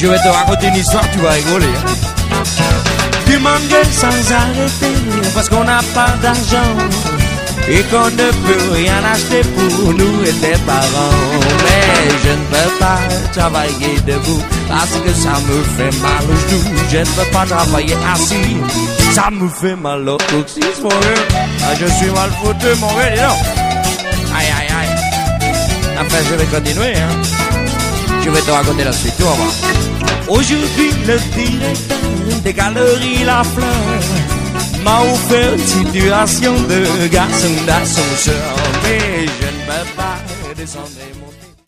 Je vais te raconter une histoire, tu vas rigoler. Tu m'engueules sans arrêter parce qu'on n'a pas d'argent et qu'on ne peut rien acheter pour nous et tes parents. Mais je ne peux pas travailler debout parce que ça me fait mal au genou. Je ne peux pas travailler assis, ça me fait mal au coccyx, mon gars. Ah, je suis mal foutu, mon gars, dis donc. Aïe, aïe, aïe. Enfin, je vais continuer, hein. Je vais te raconter la suite, tu vas voir. Aujourd'hui, le directeur des Galeries La Fleur m'a offert une situation de garçon d'ascenseur. Mais je ne peux pas descendre.